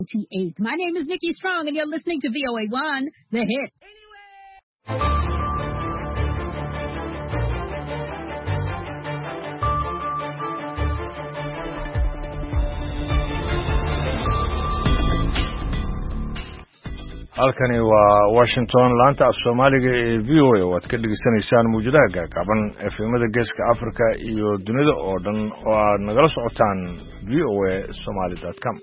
28th. My name is Nikki Strong, and you're listening to VOA1, The Hit. halkani waa Washington laanta af Soomaaliga ee VOA oo aad ka dhageysanaysaan muujadaha gaagaaban efemada geeska Afrika iyo dunida oo dhan oo aad nagala socotaan voasomali.com.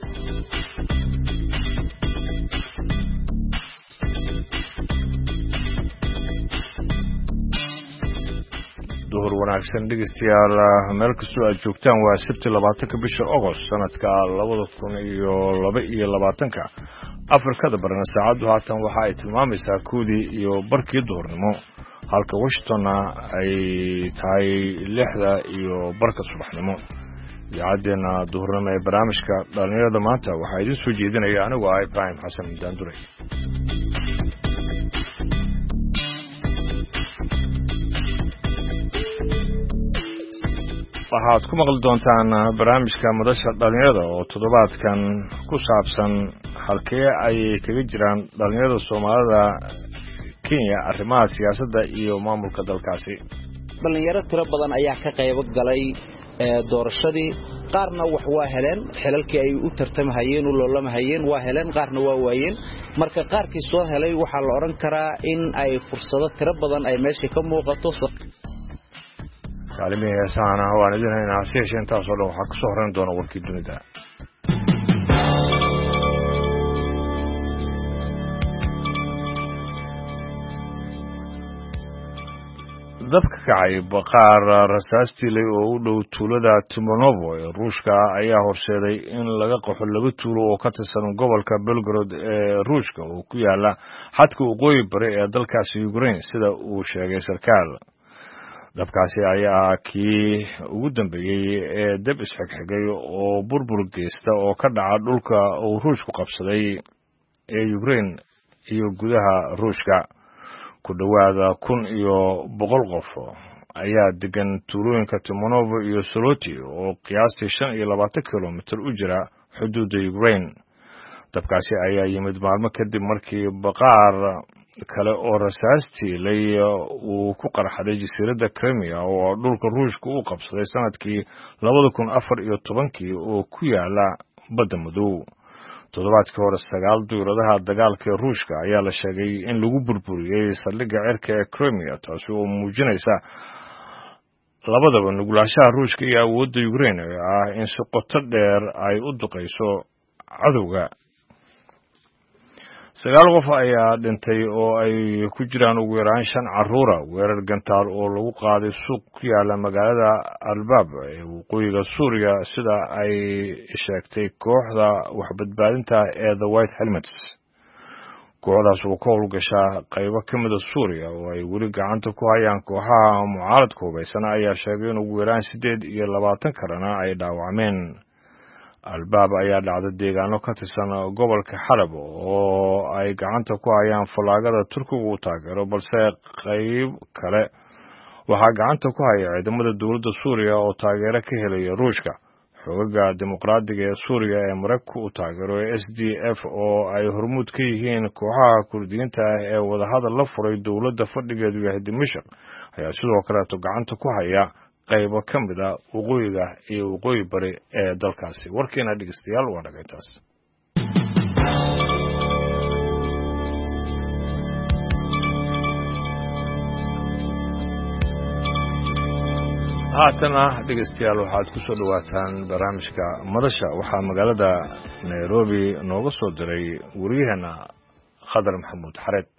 duhur wanaagsan dhegeystayaal meel kastoo aad joogtaan waa Sabti 20 bisha August sanadka 2022 Afrikada barna saacadu haatan waxa ay tilmaamaysaa koodii iyo barkii duhurnimo halka Washingtonna ay tahay 6 iyo barka subaxnimo idaacaddeena duhurnimo ee barnaamijka dhalinyarada maanta waxaa idin soo jeedinaya anigu Ibrahim Xasan Daandure. waxaad ku maqli doontaan barnaamijka madasha dhalinyarada oo toddobaadkan ku saabsan halkee ay kaga jiraan dhalinyarada Soomaalida Kenya arrimaha siyaasadda iyo maamulka dalkaasi. dhalinyaro tiro badan ayaa ka qayb galay doorashadii qaarna wax waa heleen xilalkii ay u tartamahayeen u loolamahayeen waa heleen qaarna waa waayeen marka qaarkii soo helay waxa la oran karaa in ay fursado tiro badan ay meesha ka muuqato. kaalmihii heesaana waan idin haynaa si yeeshee intaasoo dhan waxaa kasoo horeyn doona warkii dunida. dabka kacay baqaar rasaastilay oo u dhow tuulada Timonovo ee Ruushka ayaa horseeday in laga qaxo laba tuulo oo ka tirsan gobolka Belgorod ee Ruushka oo ku yaala xadka waqooyi bari ee dalkaasi Ukraine sida uu sheegay sarkaal. dabkaasi ayaa kii ugu dambeeyay ee dab isxigxigay oo burbur geysta oo ka dhaca dhulka uu Ruushku qabsaday ee Ukraine iyo gudaha Ruushka. ku dhawaada 1,100 qof ayaa degan tuulooyinka Timonovo iyo Soloti oo qiyaastii 25 kilomitir u jira xuduudda Ukraine. dabkaasi ayaa yimid maalmo kadib markii baqaar kale oo rasaastilay uu ku qarxaday jasiiradda Crimea oo dhulka Ruushka uu qabsaday sanadkii 2014 oo ku yaala badda madow. toddobaadkii hore 9 diyaaradaha dagaalka Ruushka ayaa la sheegay in lagu burburiyay saldhigga cirka ee Crimea taasi oo muujinaysa labadaba nuglaashaha Ruushka iyo awoodda Ukraine in si qoto dheer ay u duqeyso cadowga. 9 qof ayaa dhintay oo ay ku jiraan ugu yaraan 5 carruur weerar gantaal oo lagu qaaday suuq ku yaala magaalada Albaab ee waqooyiga Suuriya sida ay sheegtay kooxda waxbadbaadinta ee The White Helmets. kooxdaas oo ka howlgasha qaybo ka mid ah Suuriya oo ay weli gacanta ku hayaan kooxaha mucaaradka hubeysan ayaa sheegay in ugu yaraan 28 kalena ay dhaawacmeen. Albaab ayaa dhacday deegaano ka tirsan gobolka Xalab oo ay gacanta ku hayaan falaagada Turkiga u taageero balse qayb kale waxaa gacanta ku haya ciidamada dowladda Suuriya oo taageero ka helaya Ruushka. xogaga dimuqraadiga ee Suuriya ee Mareykanka u taageero SDF oo ay hormuud ka yihiin kooxaha Kurdiyiinta ee wadahadal la furay dowladda fadhigeedu yahay Dimashq ayaa sidoo kale gacanta ku haya qaybo ka mid ah waqooyiga iyo waqooyi bari ee dalkaasi. warkeena dhegeystayaal waa dhagaytaas. haatana dhegeystayaal waxaad ku soo dhawaataan barnaamijka madasha waxaa magaalada Nairobi nooga soo diray wariyaheena Khadar Maxamuud Xareed.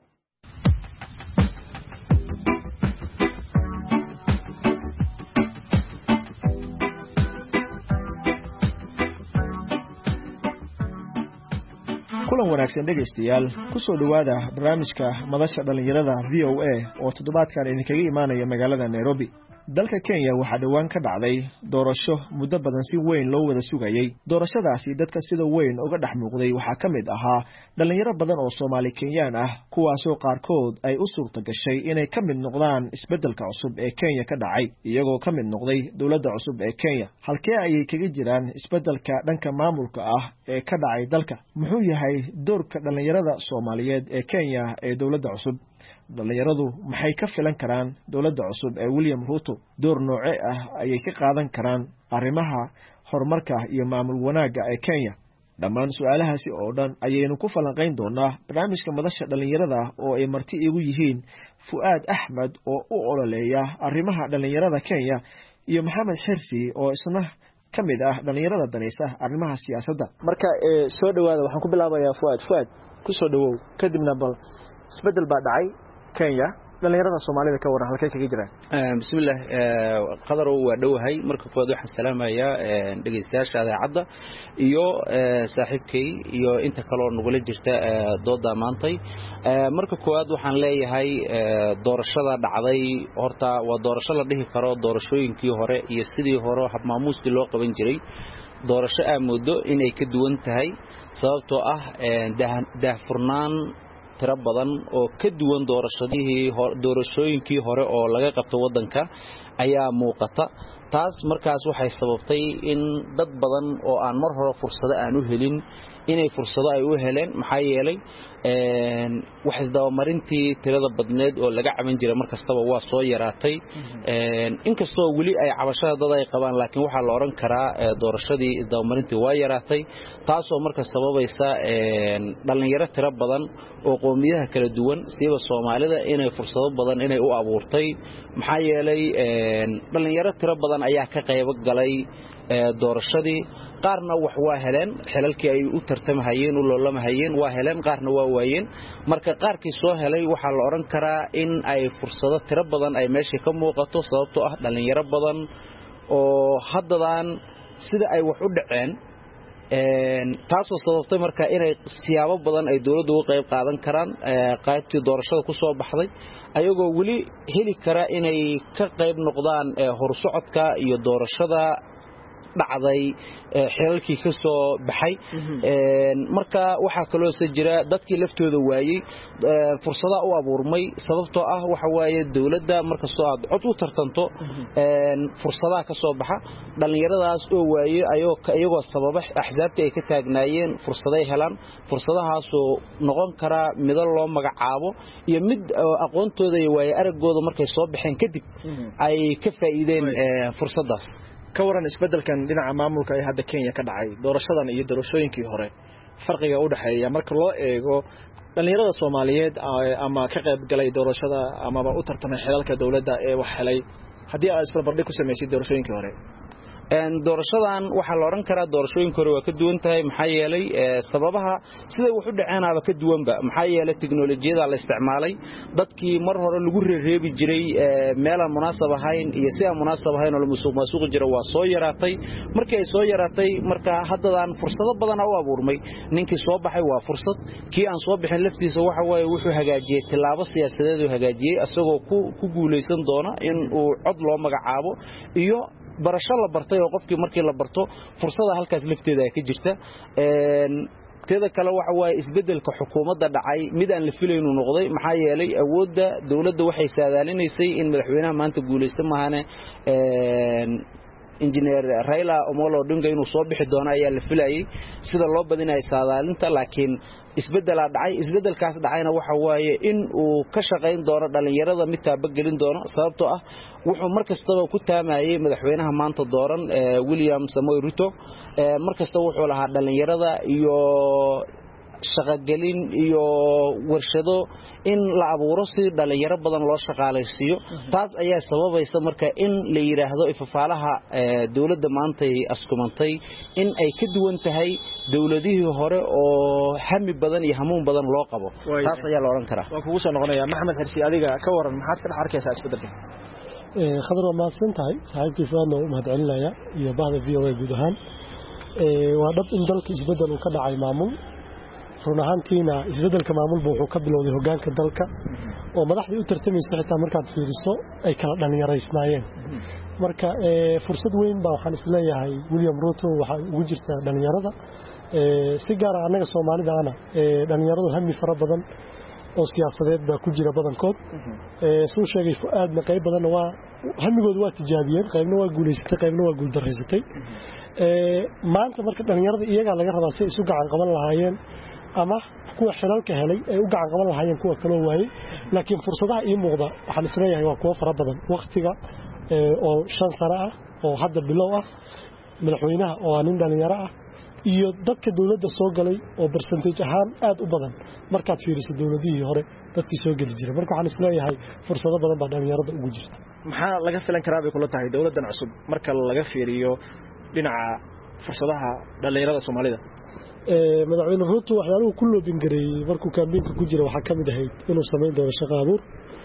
kulan wanaagsan dhegeystayaal ku soo dhawaada barnaamijka madasha dhalinyarada VOA oo toddobaadkan idinkaga imaanaya magaalada Nairobi. dalka Kenya waxa dhawaan ka dhacday doorasho muddo badan si weyn loo wada sugayay doorashadaasi dadka sida weyn uga dhex muuqday waxa kamid ahaa dhalinyaro badan oo Soomaali Kenyaan ah kuwaas oo qaarkood ay u suurta gashay inay kamid noqdaan isbedelka cusub ee Kenya ka dhacay iyagoo kamid noqday dawladda cusub ee Kenya halkee ayay kaga jiraan isbedelka dhanka maamulka ah ee ka dhacay dalka muxuu yahay doorka dhalinyarada Soomaaliyeed ee Kenya ee dawladda cusub dhalinyaradu maxay ka filan karaan dawladda cusub ee William Ruto door nooce ah ayay ka qaadan karaan arrimaha horumarka iyo maamul wanaagga ee Kenya dhammaan su'aalahaasi oo dhan ayaynu ku falanqayn doonaa barnaamijka madasha dhalinyarada oo ay marti igu yihiin Fuad Ahmed oo u ololeeya arrimaha dhalinyarada Kenya iyo Maxamed Xirsi oo isna kamid ah dhalinyarada danaysa arrimaha siyaasadda marka soo dhawaada waxaan ku bilaabayaa Fuad ku soo dhawow kadibna bal isbedel baa dhacay Kenya dhalinyarada Soomaalida ka waran halkee kaga jiraan bismillaah qadaro waa dhawahay marka koowaad waxaan salaamayaa dhageystayaasha idaacadda iyo saaxiibkay iyo inta kale oo nagula jirta dooda maantay marka koowaad waxaan leeyahay doorashada dhacday horta waa doorasho la dhihi karo doorashooyinkii hore iyo sidii hore hab maamuuskii loo qaban jiray doorasho aamoodo inay ka duwan tahay sababtoo ah daahfurnaan tira badan oo ka duwan doorashooyinkii hore oo laga qabto wadanka ayaa muuqata taas markaas waxay sababtay in dad badan oo aan mar hore fursado aan u helin inay fursado ay u heleen maxaa yeelay wax isdabamarintii tirada badneed oo laga caban jiray markastaba waa soo yaraatay inkastoo weli ay cabashada dad ay qabaan laakiin waxaa la oran karaa doorashadii isdabamarintii waa yaraatay taasoo marka sababaysa dhalinyaro tira badan oo qowmiyadaha kala duwan sida Soomaalida inay fursado badan inay u abuurtay maxaa yeelay dhalinyaro tira badan ayaa ka qayb galay doorashadii qaarna wax waa heleen xilalkii ay u tartamahayeen u loolamahayeen waa heleen qaarna waa waayeen marka qaarkii soo helay waxa la oran karaa in ay fursado tira badan ay meesha ka muuqato sababtoo ah dhalinyaro badan oo haddan sida ay wax u dhaceen taasoo sababtay marka inay siyaabo badan ay dawladdu uga qayb qaadan karaan qaybtii doorashada ku soo baxday ayagoo wali heli kara inay ka qayb noqdaan horsocodka iyo doorashada dhacday xilalkii ka soo baxay marka waxa kaloo jira dadkii laftooda waayay fursada u abuurmay sababtoo ah waxa waaye dawladda marka soo aad cod u tartanto fursadaha ka soo baxa dhalinyaradaas oo waayay ayagoo sababa axsaabta ay ka taagnaayeen fursaday helaan fursadahaas oo noqon kara mid loo magacaabo iyo mid aqoontooda iyo waayay aragooda markay soo baxeen kadib ay ka faa'iideen fursadaas ka waran isbedelkan dhinaca maamulka ee hadda Kenya ka dhacay doorashadan iyo doorashooyinkii hore farqiga u dhaxeeya marka loo eego dhalinyarada Soomaaliyeed ama ka qayb galay doorashada ama u tartamay xilalka dawladda ee wax helay hadii aad isbarbardhig ku sameysay doorashooyinkii hore doorashadan waxa la oran karaa doorashooyinka hore waa ka duwan tahay maxaa yeelay sababaha sida wax u dhaceynaba ka duwanba maxaa yeelay tiknoolajiyada la isticmaalay dadkii mar hore lagu reereebi jiray meel aan munaasab ahayn iyo si aan munaasab ahayn oo musuq jira waa soo yaraatay markii ay soo yaraatay marka haddan fursado badan u abuurmay ninkii soo baxay waa fursad kii aan soo bixin laftiisa waxa way wuxuu hagaajiyay tilaabo siyaasadeed oo hagaajiyay asagoo ku guuleysan doona in uu cod loo magacaabo iyo barasho la bartay oo qofkii markii la barto fursada halkaas lafteeda ay ka jirta teeda kale waxa way isbedelka xukuumadda dhacay mid aan la filayno noqday maxaa yeelay awoodda dawladda waxay saadaalinaysay in madaxweynaha maanta guuleysto maahane engineer Raila Omolo Odinga inuu soo bixi doono ayaa la filayay sida loo badinay saadaalinta laakiin isbedelkaas dhacayna waxa waaye in uu ka shaqeyn doono dhalinyarada mid taabagelin doono sababtoo ah wuxuu markastaba ku taamayay madaxweynaha maanta dooran William Samoei Ruto markastaba wuxuu lahaa dhalinyarada iyo shaqagelin iyo warshado in la abuuro si dhalinyaro badan loo shaqaalaysiyo taas ayaa sababaysa marka in la yiraahdo ifafaalaha dawladda maanta ay askumantay in ay ka duwan tahay dawladihii hore oo hami badan iyo hamuun badan loo qabo taas ayaa la oran karaa waa kugu soo noqonaya Maxamed Xirsi adiga ka waran maxaad ka dhex arkaysaa isbedelka khadro ma santahay saaxiibkii Fuadna u mahadcelinaya iyo bahda VOA guud ahaan waa dhab in dalka isbedel uu ka dhacay maamul run ahaantiina isbeddelka maamulba wuxuu ka bilowday hoggaanka dalka oo madaxdii u tartamaysa xitaa markaad fiiriso ay kala dhallinyaraysnaayeen marka fursad weyn baa waxaan isleeyahay William Ruto waxaa ugu jirta dhallinyarada si gaar ah annaga Soomaalida ana dhallinyaradu hami fara badan oo siyaasadeed baa ku jira badankood soo sheegay fu'aadna qayb badan waa hamigoodu waa tijaabiyeen qaybna waa guuleysatay qaybna waa guul daraysatay maanta marka dhalinyarada iyaga laga rabaa si ay isu gacan qaban lahaayeen ama kuwa xilalka helay ay u gacan qaban lahaayeen kuwa kale waayay laakiin fursadaha ii muuqda waxaan isleeyahay waa kuwa fara badan waqtiga oo 5 sano ah oo hadda bilow ah madaxweynaha oo nin dhalinyaro ah iyo dadka dawladda soo galay oo percentage ahaan aad u badan markaad fiiriso dawladihii hore dadkii soo gali jiray marka waxaan isleeyahay fursado badan baa dhalinyarada ugu jirta maxaa laga filan karaa bay kula tahay dawladdan cusub marka laga fiiriyo dhinaca fursadaha dhalinyarada Soomaalida madaxweyne Ruto waxyaaluhu ku loobin gareeyay markuu kaambeynka ku jira waxa kamid ahayd inuu sameeyo doono shaqo abuur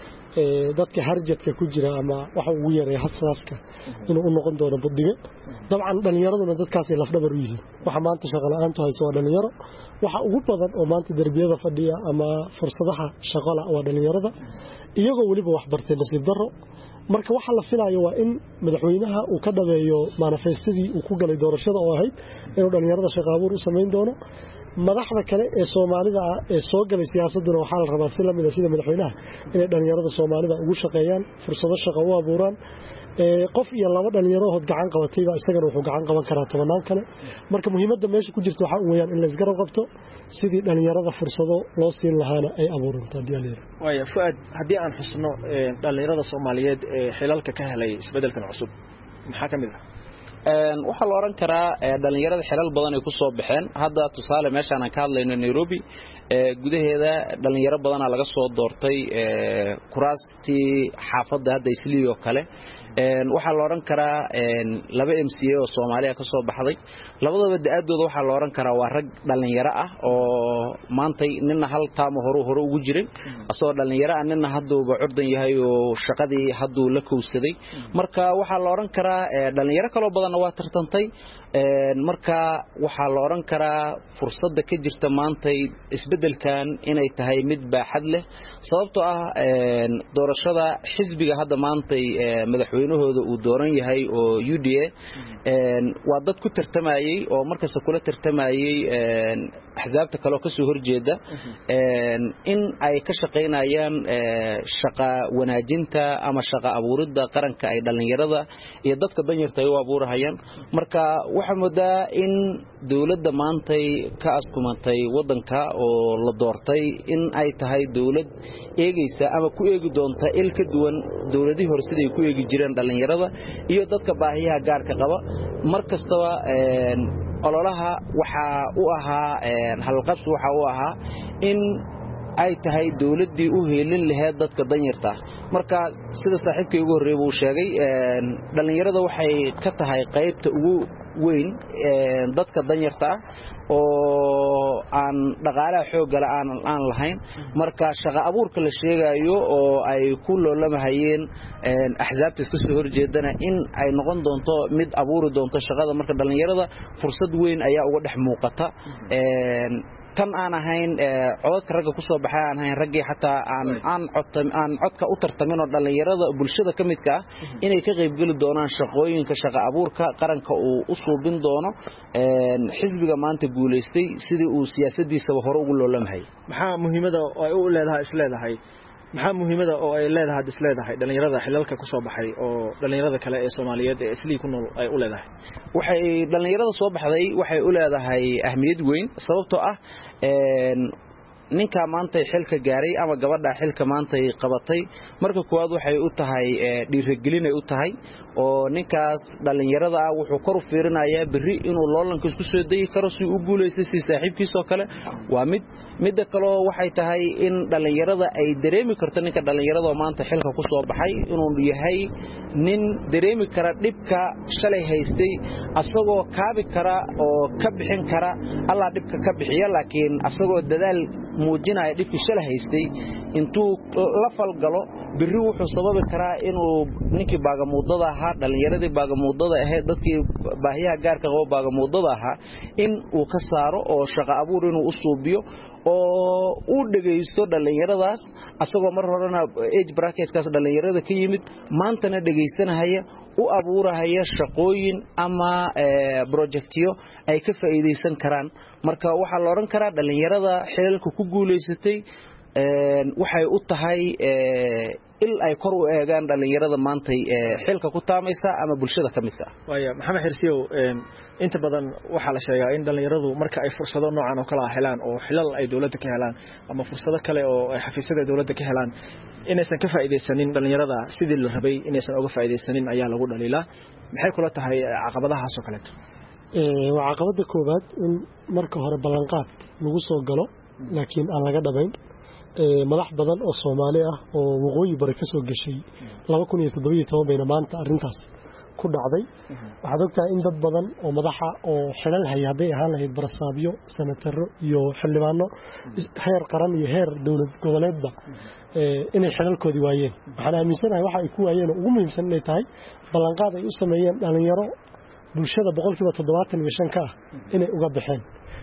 dadka harjadka ku jira ama waxa ugu yaray xasaaska inuu u noqon doono budiga dabcan dhalinyaraduna dadkaas ay lafdhabar u yihiin waxa maanta shaqo la'aantu hayso dhalinyaro waxa ugu badan oo maanta darbiyada fadhiya ama fursadaha shaqo la waa dhalinyarada iyagoo waliba wax bartay nasiib darro marka waxa la filayo waa in madaxweynaha uu ka dhabeeyo manifestadii uu ku galay doorashada oo ahayd inuu dhalinyarada shaqo abuur u sameyn doono madaxda kale ee Soomaalida ee soo galay siyaasaduna waxa la rabaa si la mid ah sida madaxweynaha inay dhalinyarada Soomaalida ugu shaqeeyaan fursado shaqo u abuuraan qof iyo laba dhalinyaro oo gacan qabatay baa isagana wuxuu gacan qaban karaa tobanaan kale marka muhiimadda meesha ku jirto waxa uu weeyaan in la isgarab qabto sidii dhalinyarada fursado loo siin lahaana ay abuurantaa diyaar way fuad hadii aan xusno dhalinyarada Soomaaliyeed ee xilalka ka helay isbeddelkan cusub maxaa kamid ah waxa la oran karaa dhalinyarada xilal badan ay ku soo baxeen hadda tusaale meeshaan aan ka hadlayno Nairobi gudaheeda dhalinyaro badan laga soo doortay kuraasti xaafadda hadda Islii oo kale waxa la oran karaa laba MCA oo Soomaaliya ka soo baxday labadaba da'adooda waxa la oran karaa waa rag dhalinyaro ah oo maanta ninna hal taamo hore ugu jiray asoo dhalinyaro ah ninna hadda uu curdan yahay oo shaqadii hadda la kowsaday marka waxa la oran karaa dhalinyaro kale badan waa tartantay marka waxa la oran karaa fursadda ka jirta maanta isbeddelkan inay tahay mid baaxad leh sababtoo ah doorashada xisbiga hadda maanta madaxweynahooda uu dooran yahay oo UDA waa dad ku tartamayay oo markaas kula tartamayay axsaabta kale oo ka soo horjeeda in ay ka shaqeynayaan shaqa wanaajinta ama shaqa abuuridda qaranka ay dhalinyarada iyo dadka danyarta ay u abuurahayaan marka waxa moodaa in dawladda maanta ka askumatay wadanka oo la doortay in ay tahay dawlad eegaysa ama ku eegi doonta il ka duwan dawladihii hore sidii ku eegi jireen dhalinyarada iyo dadka baahiyaha gaarka qaba markastaba ololaha waxa uu ahaa halqabsi waxa uu ahaa in ay tahay dawladii u heelin lahayd dadka danyarta marka sida saaxiibkay ugu horeeyay uu sheegay dhalinyarada waxay ka tahay qaybta ugu weyn dadka danyarta oo aan dhaqaalaha xoog gala aan lahayn marka shaqo abuurka la sheegayo oo ay ku loolamahayeen axsaabta iska soo horjeedana in ay noqon doonto mid abuuri doonto shaqada marka dhalinyarada fursad weyn ayaa uga dhex muuqata tan aan ahayn codka ragga ku soo baxay aan ahayn ragii xataa aan codka u tartamin oo dhalinyarada bulshada kamidka ah inay ka qayb gali doonaan shaqooyinka shaqo abuurka qaranka uu u suubin doono xisbiga maanta guuleystay sidii uu siyaasadiisa hore ugu loolamay maxaa muhiimada oo ay u leedahay maxaa muhiimada oo ay leedahay dhalinyarada xilalka ku soo baxay oo dhalinyarada kale ee Soomaaliyeed ee Islii ku nool ay u leedahay waxay dhalinyarada soo baxday waxay u leedahay ahmiyad weyn sababtoo ah ninka maanta xilka gaaray ama gabadha xilka maanta qabatay marka koowaad waxay u tahay dhiirigelin ay u tahay oo ninkaas dhalinyarada ah wuxuu kor u fiirinayaa bari inuu loolanka isku soo deey karo si uu guuleystay si saaxiibkiisa kale waa mid kale waxay tahay in dhalinyarada ay dareemi karto ninka dhalinyarada maanta xilka ku soo baxay inuu yahay nin dareemi kara dhibka shalay haystay asagoo kaabi kara oo ka bixin kara alla dhibka ka bixiya laakiin asagoo dadaal muujinaya dhibkii shalay haystay intuu la falgalo birri wuxuu sababi karaa inuu ninkii baagamuudada ahaa dhalinyaradii baagamuudada ahayd dadkii baahiyaha gaarka qaba baagamuudada ahaa in uu ka saaro oo shaqo abuur inuu u suubiyo oo uu dhageysto dhalinyaradaas asagoo mar horena age bracketkaas dhalinyarada ka yimid maantana dhageysanaya u abuurahaya shaqooyin ama projectyo ay ka faa'iideysan karaan marka waxa la oran karaa dhalinyarada xilalka ku guuleysatay waxay u tahay il ay kor u eegaan dhalinyarada maanta xilka ku taamaysa ama bulshada kamidka waya maxamed xirsiyow inta badan waxa la sheegaa in dhalinyaradu marka ay fursado noocan oo kala helaan oo xilal ay dawladda ka helaan ama fursado kale oo ay xafiisyada dawladda ka helaan inaysan ka faa'iideysanin dhalinyarada sidii la rabay inaysan uga faa'iideysanin ayaa lagu dhaliilaa maxay kula tahay caqabadahaas oo kale waa caqabada koobaad in marka hore ballanqaad lagu soo galo laakiin aan laga dhabayn madax badan oo Soomaali ah oo waqooyi bari ka soo gashay 2017 bayna maanta arintaas ku dhacday waxaad ogtahay in dad badan oo madaxa oo xilal hayaday ahaan lahayd barasaabiyo senataro iyo xildhibaano heer qaran iyo heer dawlad goboleedba inay xilalkoodii waayeen waxaan aaminsanahay waxa ay ku waayeen ugu muhiimsan inay tahay ballanqaad ay u sameeyeen dhalinyaro bulshada 75% ka ah inay uga baxeen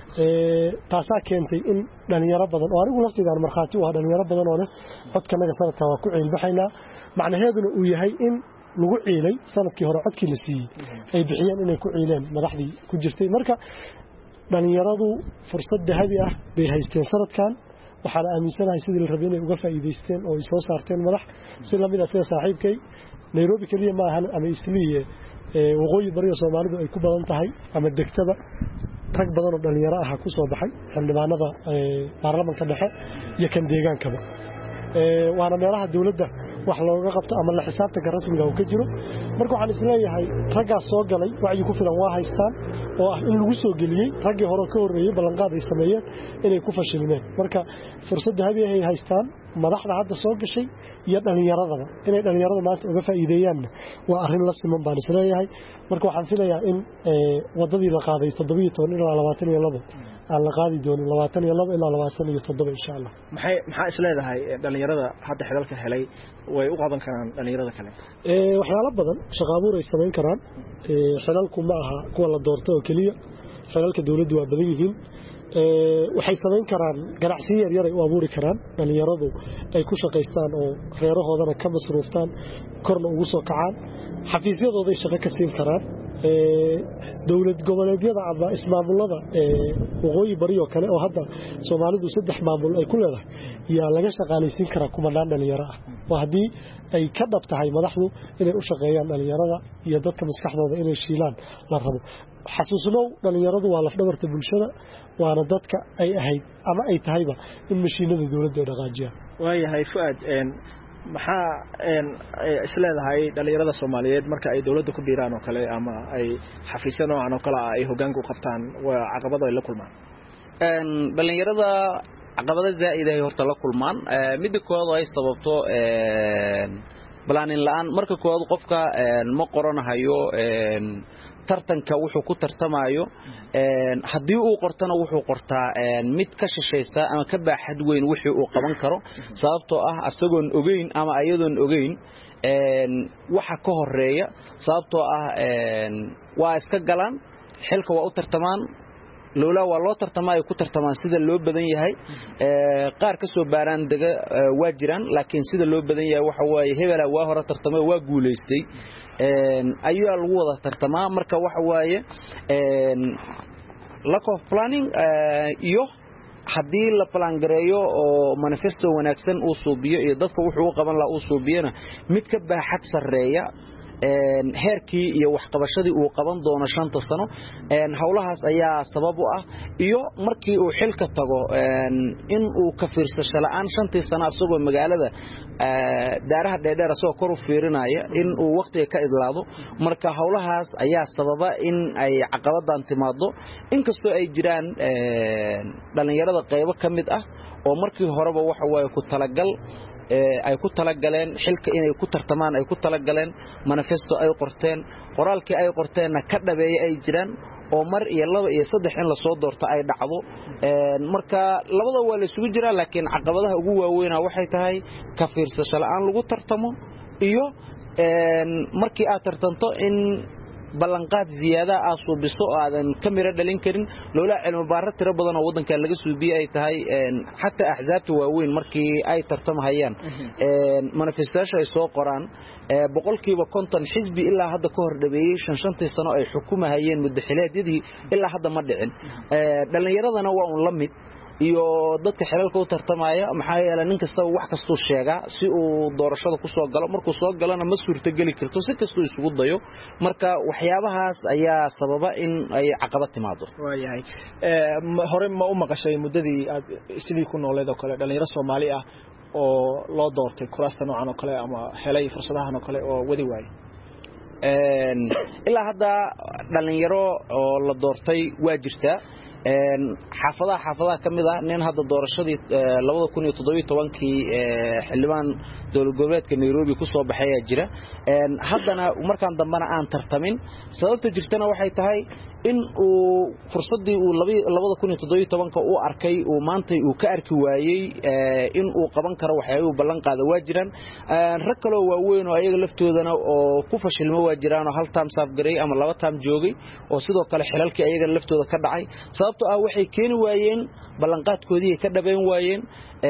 taasaa keentay in dhalinyaro badan oo anigu laftigaan markhaati u ah dhalinyaro badan oo leh codkanaga sanadkan waa ku ciilbaxaynaa macnaheeduna uu yahay in lagu ciilay sanadkii hore codkii la siiyey ay bixiyeen inay ku ciileen madaxdii ku jirtay marka dhalinyaradu fursad dahabi ah bay haysteen sanadkan waxaan aaminsanahay sidii la rabay inay uga faa'iideysteen oo ay soo saarteen madax si lamid ah sida saaxiibkay Nairobi kaliya ma ahan ama Isliye waqooyi bariga Soomaalidu ay ku badan tahay ama degtada rag badan oo dhalinyaro ah ku soo baxay xildhibaanada baarlamaanka dhexe iyo kan deegaankaba waana meelaha dawladda wax looga qabto ama la xisaabtanka rasmiga oo ka jiro marka waxaan isleeyahay raggaas soo galay wacyi ku filan waa haystaan oo ah in lagu soo geliyay raggii hore ka horeeyay ballanqaad ay sameeyeen inay ku fashilmeen marka fursad dahabi ah ay haystaan madaxda hadda soo gashay iyo dhalinyaradaba inay dhalinyarada maanta uga faa'iideeyaan waa arrin la siman baan isleeyahay marka waxaan filayaa in wadadii la qaaday 17 ilaa 22 aan la qaadi doonin 22 ilaa 27 insha Allah maxaa isleedahay dhalinyarada hadda xilalka helay way u qaban karaan dhalinyarada kale waxyaalo badan shaqo abuur ay sameyn karaan xilalku ma aha kuwa la doorto oo kaliya xilalka dawladdu waa badan yihiin waxay sameyn karaan ganacsiyo yar yar ay u abuuri karaan dhalinyaradu ay ku shaqeystaan oo reerahoodana ka masruuftaan korna ugu soo kacaan xafiisyadooda ay shaqo ka siin karaan dawlad goboleedyada ama ismaamulada waqooyi bari oo kale oo hadda Soomaalidu 3 maamul ay ku leedahay yaa laga shaqaaleysiin karaa kumanaan dhalinyaro ah oo hadii ay ka dhab tahay madaxdu inay u shaqeeyaan dhalinyarada iyo dadka maskaxdooda inay shiilaan la rabo xasuusnow dhalinyaradu waa laf dhabarta bulshada waana dadka ay ahayd ama ay tahayba in mashiinada dawladda ay dhaqaajiyaan waayahay Fuad maxaa isleedahay dhalinyarada Soomaaliyeed marka ay dawladda ku biiraan oo kale ama ay xafiisyo noocan oo kale ay hoggaanka u qabtaan waa caqabado ay la kulmaan dhalinyarada caqabado zaa'id ah horta la kulmaan mid kood ay sababto planning la'aan marka kood qofka ma qoranayo tartanka wuxuu ku tartamayo hadii uu qortana wuxuu qortaa mid ka shaqeysa ama ka baaxad weyn wixii uu qaban karo sababtoo ah asagoon ogeyn ama ayadoon ogeyn waxa ka horeeya sababtoo ah waa iska galaan xilka waa u tartamaan loola waa loo tartamaa ay ku tartamaan sida loo badan yahay qaar ka soo baaraan daga waa jiraan laakiin sida loo badan yahay waxa waaye hebela waa hore tartamay waa guuleystay ayaa lagu wada tartamaa marka waxa waaye lack of planning iyo hadii la plan gareeyo oo manifesto wanaagsan uu suubiyo iyo dadka wuxuu u qaban la uu suubiyana mid ka baaxad sareeya heerkii iyo wax qabashadii uu qaban doono 5 sano hawlahaas ayaa sabab u ah iyo markii uu xilka tago in uu ka fiirsasho la'aan 5 sano asagoo magaalada daaraha dheedheer soo kor u fiirinaya in uu waqtiga ka idlaado marka hawlahaas ayaa sababa in ay caqabadan timaado inkastoo ay jiraan dhalinyarada qaybo kamid ah oo markii horeba waxa way ku talagal ay ku talagaleen xilka inay ku tartamaan ay ku talagaleen manifesto ay qorteen qoraalkii ay qorteenna ka dhabeeyay ay jiraan oo mar iyo laba iyo saddex in la soo doorto ay dhacdo marka labada waa la isugu jiraa laakiin caqabadaha ugu waaweyn waxay tahay ka fiirsasho la'aan lagu tartamo iyo markii aad tartanto in ballanqaad ziyaada ah suubiso oo aadan kamira dhalin karin loola cilmi baarar tiro badan oo wadanka laga suubiyo ay tahay xataa axzaabta waaweyn markii ay tartamahayaan manifestation ay soo qoraan boqolkiiba 50 xisbi ilaa hadda ka hor dhabeeyay 5 sano ay xukuumahayeen muddaxileedyadii ilaa hadda ma dhicin dhalinyaradana waa un la mid iyo dadka xilalka u tartamaya maxaa yeelay nin kasta wax kasto sheega si uu doorashada ku soo galo markuu soo galana ma suurta gali karto si kasto isugu dayo marka waxyaabahaas ayaa sababa in ay caqabad timaado waayahay hore ma u maqashay muddadii aad sidii ku nooleed oo kale dhalinyaro Soomaali ah oo loo doortay kuraasta noocan oo kale ama helay fursadahan oo kale oo wadi waayay ilaa hadda dhalinyaro oo la doortay waa jirtaa xaafadaha kamid ah nin hadda doorashadii 2017kii xildhibaan dowlad goboleedka Nairobi ku soo baxay jira haddana markaan dambana aan tartamin sababta jirtana waxay tahay in uu fursadii uu 2017ka uu arkay uu maanta uu ka arki waayay in uu qaban karo waxa uu ballan qaaday waa jiraan rag kale oo waaweyn oo ayaga laftoodana oo ku fashilmo waa jiraan oo hal taam saaf garay ama laba taam joogay oo sidoo kale xilalkii ayaga laftooda ka dhacay sababtoo ah waxay keeni waayeen ballanqaadkoodii ka dhabeyn waayeen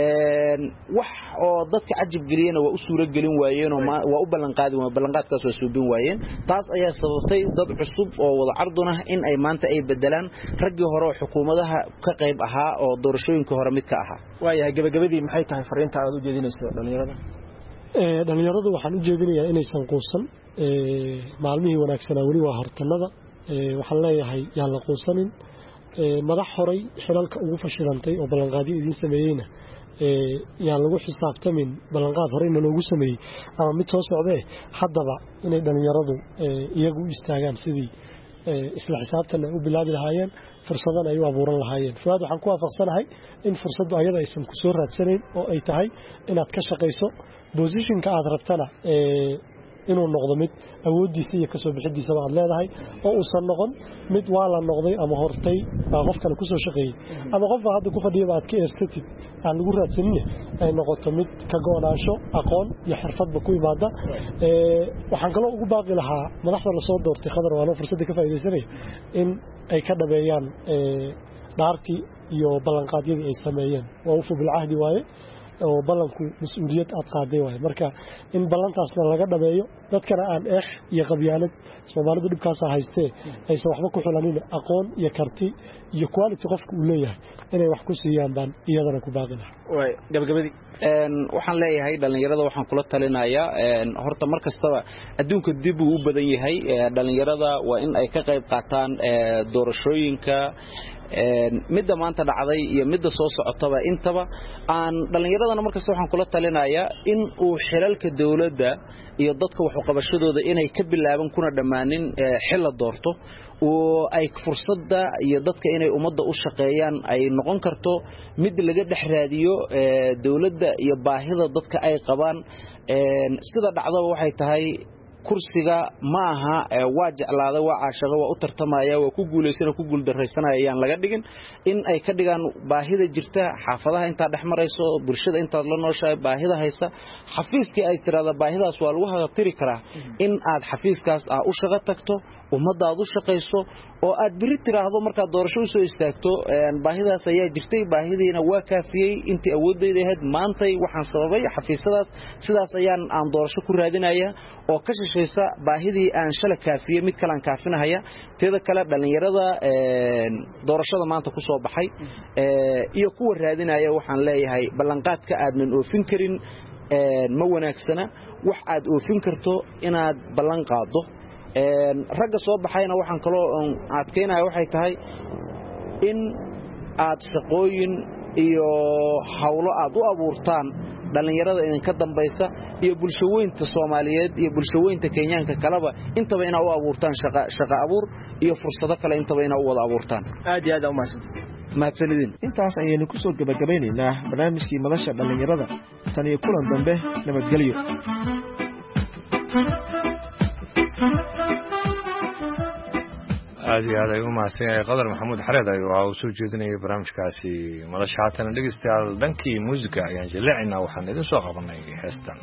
wax oo dadka cajib galiyana waa u suura gelin waayeen oo waa u ballanqaadkaas waa suubin waayeen taas ayaa sababtay dad cusub oo wada carduna in ay maanta ay bedelaan raggii hore oo xukuumadaha ka qayb ahaa oo doorashooyinka hore mid ka ahaa waayahay gabagabadii maxay tahay fariinta aad u jeedinayso dhalinyarada dhalinyaradu waxaan u jeedinayaa inaysan quusan maalmihii wanaagsanaa weli waa hortanada waxaan leeyahay yaan la quusanin madax horay xilalka ugu fashilantay oo ballanqaadyo idin sameeyeyna yaan lagu xisaabtamin ballanqaad horeyna loogu sameeyey ama mid soo socdee haddaba inay dhalinyaradu iyagu u istaagaan sidii isla xisaabtan ay u bilaabi lahaayeen fursadan ay u abuuran lahaayeen fuaad waxaan ku waafaqsanahay in fursaddu ayada aysan ku soo raadsanayn oo ay tahay inaad ka shaqayso positionka aad rabtana inuu noqdo mid awoodiisa iyo kasoo bixidiisa aad leedahay oo uusan noqon mid waa la noqday ama hortay baa qofkan ku soo shaqeeyay ama qof hadda ku fadhiyo aad ka eersatid aan lagu raadsanin ay noqoto mid ka go'naansho aqoon iyo xirfadba ku imaada waxaan kaloo ugu baaqi lahaa madaxda la soo doortay khadar waa fursadda ka faa'iideysanay in ay ka dhabeeyaan dhaartii iyo ballanqaadyadii ay sameeyeen waa u fubil ahdi waaye oo ballanku mas'uuliyad aad qaaday waay marka in ballantaasna laga dhabeeyo dadkana aan iyo qabyaalad Soomaalidu dhibkaas haystee aysan waxba ku xulanin aqoon iyo karti iyo quality qofku uu leeyahay inay wax ku siiyaan baan iyadana ku baaqina way gabagabadii waxaan leeyahay dhalinyarada waxaan kula talinayaa horta markastaba adduunka dib uu u badan yahay dhalinyarada waa in ay ka qayb qaataan doorashooyinka midda maanta dhacday iyo midda soo socotaba intaba aan dhalinyaradana markasta waxaan kula talinayaa in uu xilalka dawladda iyo dadka wax u qabashadooda inay ka bilaaban kuna dhamaanin xil la doorto oo ay fursadda iyo dadka inay ummadda u shaqeeyaan ay noqon karto mid laga dhex raadiyo dawladda iyo baahida dadka ay qabaan sida dhacdaba waxay tahay kursiga ma aha waa jeclaaday waa caashaqa waa u tartamaya waa ku guuleysana ku guul dareysanayaan laga dhigin in ay ka dhigaan baahida jirta xaafadaha inta dhaxmarayso bulshada inta la nooshahay baahida haysta xafiiskii ay tirada baahidaas waa lagu hagabtiri karaa in aad xafiiskaas u shaqo tagto ummadaad u shaqeyso oo aad biri tiraahdo marka doorasho u soo istaagto baahidaas ayaa jirtay baahidiina waa kaafiyay intii awoodayda ahayd maantay waxaan sababay xafiisadaas sidaas ayaan aan doorasho ku raadinaya oo ka shaqeysa baahidii aan shala kaafiyay mid kale aan kaafinaya teeda kale dhalinyarada doorashada maanta ku soo baxay iyo kuwa raadinaya waxaan leeyahay ballanqaadka aadnan oofin karin ma wanaagsana wax aad oofin karto inaad ballan qaado ragga soo baxayna waxaan kaloo adkeynaya waxay tahay in aad shaqooyin iyo hawlo aad u abuurtaan dhalinyarada idinka dambaysa iyo bulshooyinka Soomaaliyeed iyo bulshooyinka Kenyaanka kalaba intaba ina u abuurtaan shaqo abuur iyo fursado kale intaba ina u wada abuurtaan aad iyo aad u mahadsanidin intaas ayaynu ku soo gabagabaynaynaa barnaamijkii madasha dhalinyarada tan iyo kulan dambe nabadgelyo aad iyo aad ay u mahadsan yahay qadar maxamuud xareed ayaa uu soo jeedinayay barnaamijkaasi madasha haatan dhegeystayaal dhankii muusika ayaan jaleecaynaa waxaan idin soo qabanay heestan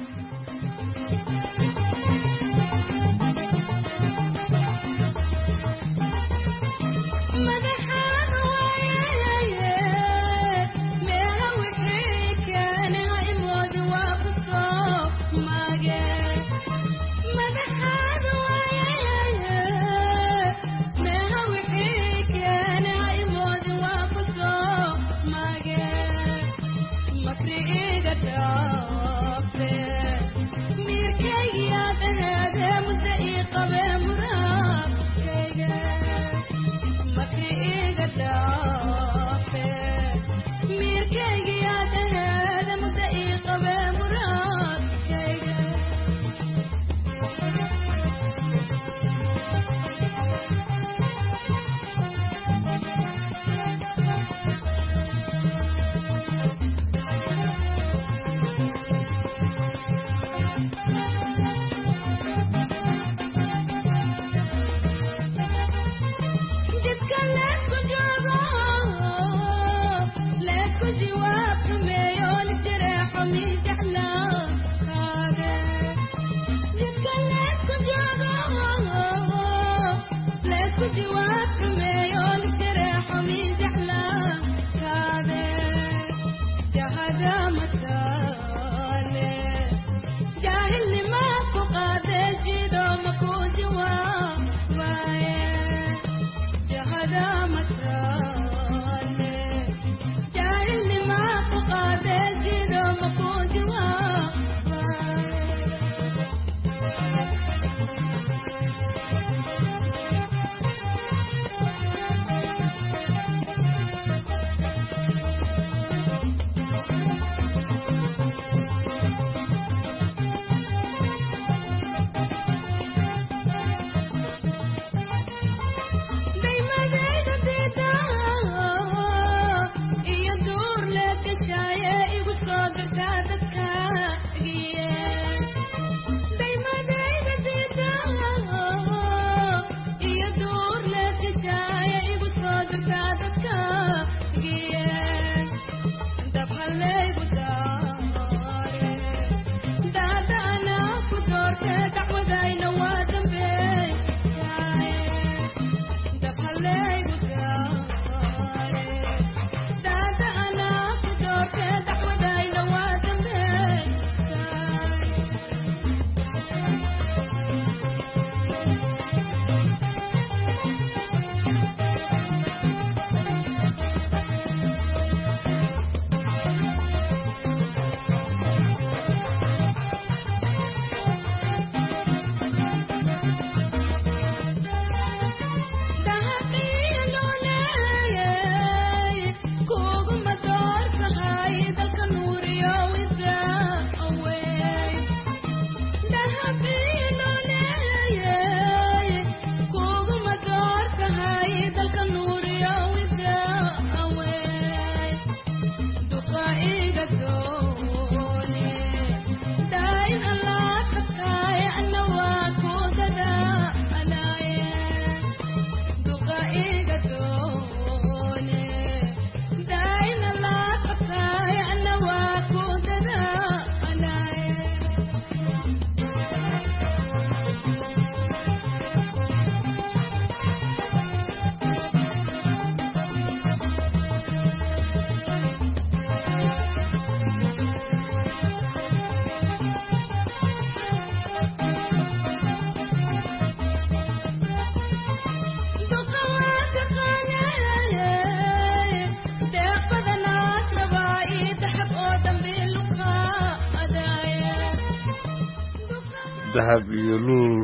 dahab iyo luul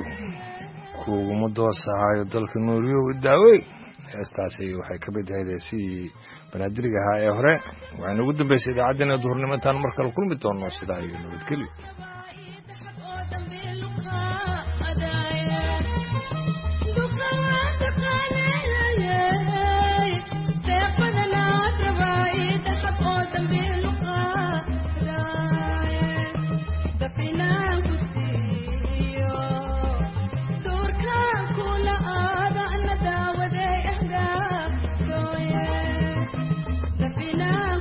kuuguma doosahayo dalka nuuriyo daawey heestaasi waxay ka mid ahayd heesihii banaadiriga ahaa ee hore waxayna ugu dambaysay idaacaddeenna duhurnimo intaan mar kale kulmi doono sidaa iyo nabadgelyo Kula ada anada now.